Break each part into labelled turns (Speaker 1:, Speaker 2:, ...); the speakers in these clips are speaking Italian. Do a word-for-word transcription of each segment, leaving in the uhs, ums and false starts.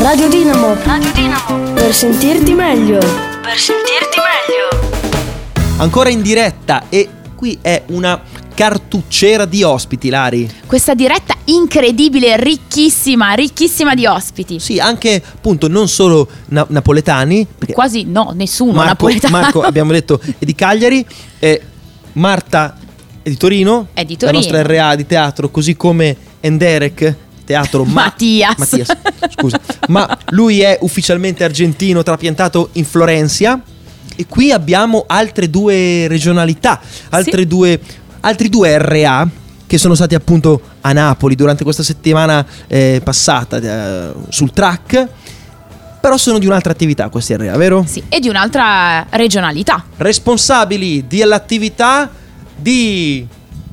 Speaker 1: Radio Dinamo. Radio Dinamo. Per sentirti meglio. Per sentirti meglio.
Speaker 2: Ancora in diretta e qui è una cartucciera di ospiti, Lari.
Speaker 3: Questa diretta incredibile, ricchissima, ricchissima di ospiti.
Speaker 2: Sì, anche appunto non solo na- napoletani.
Speaker 3: Quasi no, nessuno
Speaker 2: Marco,
Speaker 3: napoletano.
Speaker 2: Marco, abbiamo detto, è di Cagliari. E Marta è di Torino.
Speaker 3: È di Torino.
Speaker 2: La nostra R A di teatro, così come Enderek. Teatro ma-
Speaker 3: Mattias.
Speaker 2: Mattias, scusa. Ma lui è ufficialmente argentino, trapiantato in Florencia. E qui abbiamo altre due regionalità, altre
Speaker 3: Sì.
Speaker 2: due, altri due R A che sono stati appunto a Napoli durante questa settimana eh, passata eh, sul track. Però sono di un'altra attività questi R A, vero?
Speaker 3: Sì, e di un'altra regionalità.
Speaker 2: Responsabili dell'attività di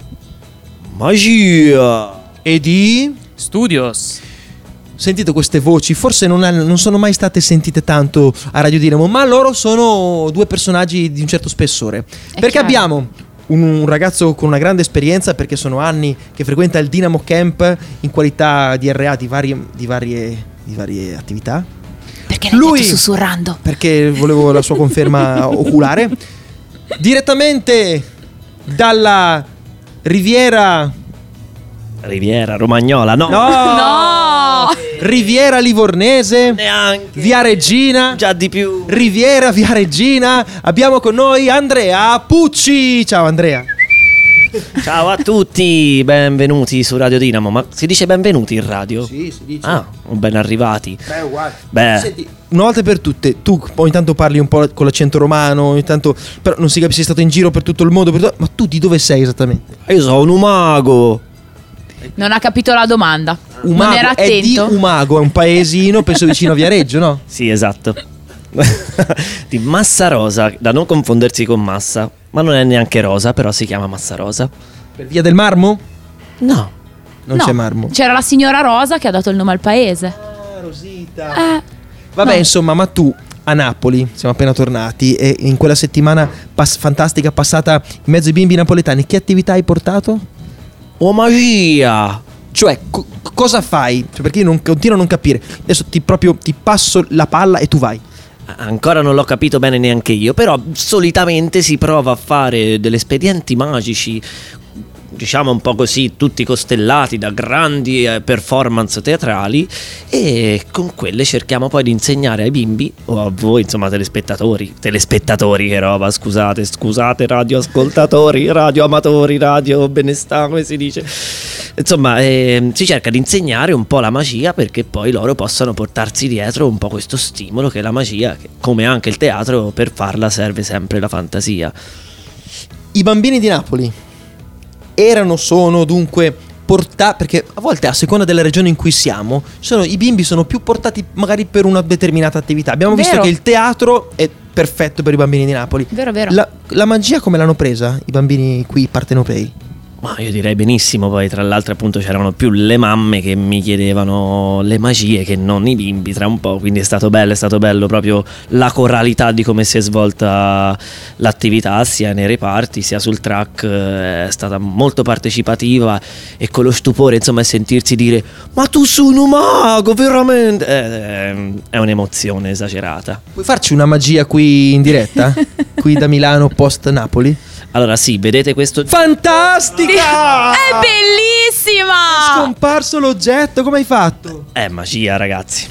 Speaker 2: magia e di
Speaker 4: Studios.
Speaker 2: Sentite queste voci, forse non, hanno- non sono mai state sentite tanto a Radio Dinamo, ma loro sono due personaggi di un certo spessore. Perché
Speaker 3: chiaro.
Speaker 2: abbiamo un, un ragazzo con una grande esperienza, perché sono anni che frequenta il Dinamo Camp in qualità di R A di varie, di varie, di varie attività.
Speaker 3: Perché l'hai
Speaker 2: Lui-
Speaker 3: detto sussurrando?
Speaker 2: Perché volevo la sua conferma oculare. Direttamente dalla Riviera...
Speaker 5: Riviera Romagnola, no.
Speaker 2: No!
Speaker 3: No!
Speaker 2: Riviera Livornese,
Speaker 5: Neanche.
Speaker 2: Via Regina,
Speaker 5: Già di più.
Speaker 2: Riviera Via Regina. Abbiamo con noi Andrea Pucci. Ciao Andrea.
Speaker 5: Ciao a tutti, benvenuti su Radio Dinamo. Ma si dice benvenuti in radio?
Speaker 2: Sì, si dice.
Speaker 5: Ah, ben arrivati.
Speaker 2: Beh, uguale.
Speaker 5: Beh.
Speaker 2: Senti, una volta per tutte, tu ogni tanto parli un po' con l'accento romano, ogni tanto, però non si capisce, sei stato in giro per tutto il mondo, per tutto- ma tu di dove sei esattamente?
Speaker 5: Io sono un mago.
Speaker 3: Non ha capito la domanda. Non
Speaker 2: Umago,
Speaker 3: era
Speaker 2: è di
Speaker 3: attento.
Speaker 2: Umago, è un paesino, penso vicino a Viareggio, no?
Speaker 5: Sì, esatto. Di Massa Rosa, da non confondersi con Massa. Ma non è neanche rosa, però si chiama Massa Rosa.
Speaker 2: Per Via del Marmo?
Speaker 5: No.
Speaker 2: Non
Speaker 3: No,
Speaker 2: c'è Marmo.
Speaker 3: C'era la signora Rosa che ha dato il nome al paese.
Speaker 2: Ah, Rosita.
Speaker 3: Eh,
Speaker 2: Vabbè,
Speaker 3: no.
Speaker 2: insomma, ma tu a Napoli, siamo appena tornati, e in quella settimana pass- fantastica passata in mezzo ai bimbi napoletani, che attività hai portato?
Speaker 5: Oh, magia.
Speaker 2: Cioè, co- cosa fai? Cioè, perché io non, continuo a non capire. Adesso ti proprio ti passo la palla e tu vai.
Speaker 5: Ancora non l'ho capito bene neanche io, però solitamente si prova a fare degli espedienti magici, diciamo un po' così, tutti costellati da grandi eh, performance teatrali, e con quelle cerchiamo poi di insegnare ai bimbi, o a voi insomma telespettatori, telespettatori che roba, scusate, scusate radioascoltatori, radioamatori, radio benestà, come si dice. Insomma, eh, si cerca di insegnare un po' la magia perché poi loro possano portarsi dietro un po' questo stimolo che è la magia, che, come anche il teatro, per farla serve sempre la fantasia.
Speaker 2: I bambini di Napoli erano, sono dunque portati, perché a volte a seconda della regione in cui siamo, sono, i bimbi sono più portati magari per una determinata attività. Abbiamo visto
Speaker 3: Vero.
Speaker 2: che il teatro è perfetto per i bambini di Napoli.
Speaker 3: Vero, vero.
Speaker 2: La, la magia come l'hanno presa i bambini qui partenopei?
Speaker 5: Ma io direi benissimo, poi tra l'altro appunto c'erano più le mamme che mi chiedevano le magie che non i bimbi tra un po', quindi è stato bello, è stato bello proprio la coralità di come si è svolta l'attività sia nei reparti sia sul track, è stata molto partecipativa e con lo stupore insomma sentirsi dire ma tu sei un mago veramente, è, è un'emozione esagerata.
Speaker 2: Puoi farci una magia qui in diretta? Qui da Milano post Napoli?
Speaker 5: Allora sì, vedete questo
Speaker 2: Fantastica!
Speaker 3: È bellissima!
Speaker 2: Scomparso l'oggetto, come hai fatto?
Speaker 5: è magia ragazzi.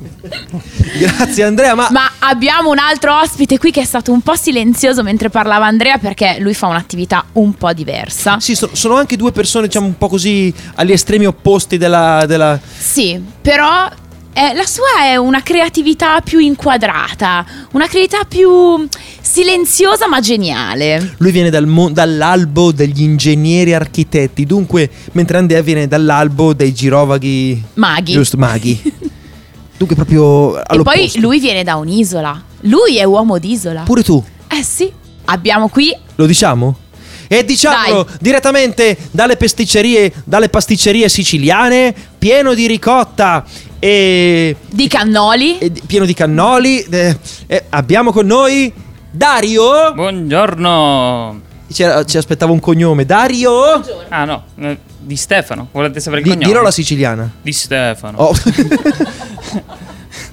Speaker 2: Grazie Andrea, ma,
Speaker 3: Ma abbiamo un altro ospite qui che è stato un po' silenzioso mentre parlava Andrea, perché lui fa un'attività un po' diversa.
Speaker 2: sì, so- sono anche due persone, diciamo, un po' così agli estremi opposti della, della...
Speaker 3: Sì, però eh, la sua è una creatività più inquadrata, una creatività più silenziosa ma geniale.
Speaker 2: Lui viene dal mo- dall'albo degli ingegneri architetti, dunque, mentre Andrea viene dall'albo dei girovaghi...
Speaker 3: Maghi.
Speaker 2: Giusto, maghi. Dunque proprio
Speaker 3: E
Speaker 2: all'opposto.
Speaker 3: poi lui viene da un'isola. Lui è uomo d'isola.
Speaker 2: Pure tu,
Speaker 3: Eh sì. Abbiamo qui
Speaker 2: lo diciamo? E diciamolo
Speaker 3: Dai.
Speaker 2: direttamente dalle pasticcerie, dalle pasticcerie siciliane, pieno di ricotta e,
Speaker 3: di cannoli.
Speaker 2: e di- pieno di cannoli. eh, eh, abbiamo con noi Dario.
Speaker 4: Buongiorno.
Speaker 2: C'era- ci aspettava un cognome. Dario.
Speaker 4: Ah no, eh, di Stefano. Volete sapere il
Speaker 2: Di,
Speaker 4: cognome?
Speaker 2: dirò la siciliana.
Speaker 4: Di Stefano.
Speaker 2: Oh.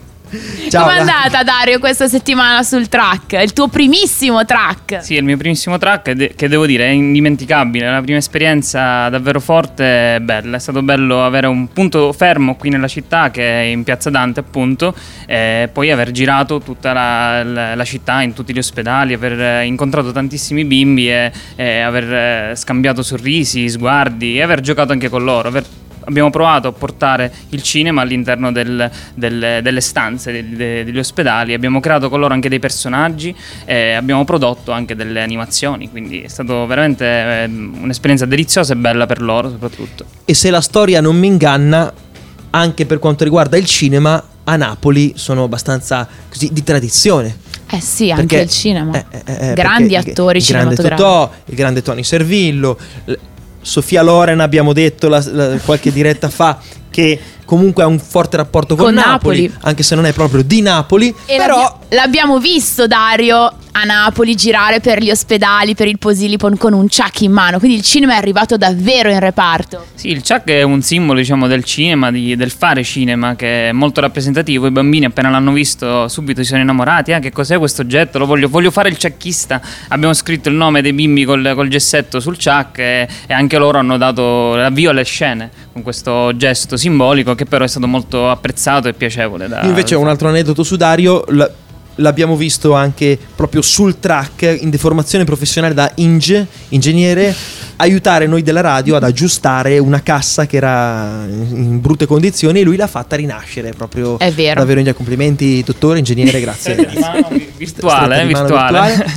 Speaker 2: Ciao,
Speaker 3: Com'è
Speaker 2: Dario.
Speaker 3: andata, Dario, questa settimana sul track? Il tuo primissimo track.
Speaker 4: Sì, è il mio primissimo track de- che devo dire è indimenticabile. È la prima esperienza davvero forte e bella. È stato bello avere un punto fermo qui nella città, che è in Piazza Dante appunto, e poi aver girato tutta la, la- la città, in tutti gli ospedali, aver eh, incontrato tantissimi bimbi e, e aver eh, scambiato sorrisi, sguardi e aver giocato anche con loro. Aver Abbiamo provato a portare il cinema all'interno del- del- delle stanze de- de- degli ospedali, abbiamo creato con loro anche dei personaggi e abbiamo prodotto anche delle animazioni, quindi è stato veramente eh, un'esperienza deliziosa e bella per loro soprattutto.
Speaker 2: E se la storia non mi inganna, anche per quanto riguarda il cinema, a Napoli sono abbastanza così di tradizione.
Speaker 3: Eh sì, anche
Speaker 2: Perché-
Speaker 3: il cinema.
Speaker 2: eh, eh, eh,
Speaker 3: Grandi
Speaker 2: perché
Speaker 3: attori
Speaker 2: il grande
Speaker 3: cinematografici.
Speaker 2: Totò, il grande Tony Servillo, l- Sofia Loren, abbiamo detto la- la- qualche diretta fa, che comunque ha un forte rapporto con,
Speaker 3: Con
Speaker 2: Napoli,
Speaker 3: Napoli.
Speaker 2: anche se non è proprio di Napoli.
Speaker 3: E
Speaker 2: però
Speaker 3: l'abbia- l'abbiamo visto, Dario, a Napoli girare per gli ospedali, per il Posillipo con un ciak in mano. Quindi il cinema è arrivato davvero in reparto.
Speaker 4: Sì, il ciak è un simbolo, diciamo, del cinema, di- del fare cinema, che è molto rappresentativo. I bambini appena l'hanno visto subito si sono innamorati. Ah, che cos'è questo oggetto? Lo voglio, voglio fare il ciakista. Abbiamo scritto il nome dei bimbi col, col gessetto sul ciak e, e anche loro hanno dato l'avvio alle scene con questo gesto simbolico, che però è stato molto apprezzato e piacevole da,
Speaker 2: io invece ho un altro aneddoto su Dario. l- L'abbiamo visto anche proprio sul track, in deformazione professionale da Inge, ingegnere, aiutare noi della radio ad aggiustare una cassa che era in brutte condizioni, e lui l'ha fatta rinascere proprio.
Speaker 3: È vero.
Speaker 2: Davvero, Inge, complimenti, dottore, ingegnere, grazie.
Speaker 4: Stretta di
Speaker 2: grazie.
Speaker 4: mano virtuale,
Speaker 2: Stretta
Speaker 4: eh,
Speaker 2: di mano
Speaker 4: virtuale.
Speaker 2: virtuale.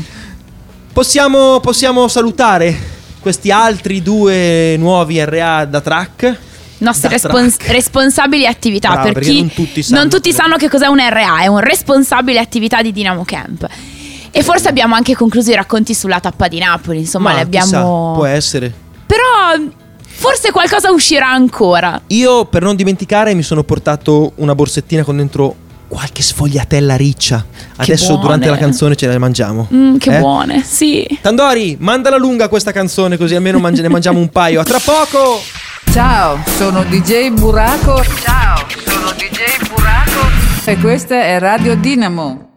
Speaker 2: Possiamo, possiamo salutare questi altri due nuovi R A da track.
Speaker 3: Nostri
Speaker 2: Da
Speaker 3: respons-
Speaker 2: track.
Speaker 3: responsabili attività.
Speaker 2: Brava,
Speaker 3: per
Speaker 2: perché
Speaker 3: chi
Speaker 2: non tutti sanno
Speaker 3: non tutti
Speaker 2: cosa-
Speaker 3: sanno che cos'è un R A, è un responsabile attività di Dynamo Camp. E forse abbiamo anche concluso i racconti sulla tappa di Napoli. Insomma,
Speaker 2: Ma
Speaker 3: le abbiamo.
Speaker 2: chissà, può essere.
Speaker 3: Però forse qualcosa uscirà ancora.
Speaker 2: Io, per non dimenticare, mi sono portato una borsettina con dentro qualche sfogliatella riccia. Adesso
Speaker 3: buone.
Speaker 2: durante la canzone ce le mangiamo.
Speaker 3: Mm, che
Speaker 2: Eh?
Speaker 3: buone, sì.
Speaker 2: Tandori, mandala lunga questa canzone, così almeno mangi- ne mangiamo un paio. A tra poco!
Speaker 6: Ciao, sono D J Buraco. Ciao, sono D J Buraco. E questa è Radio Dinamo.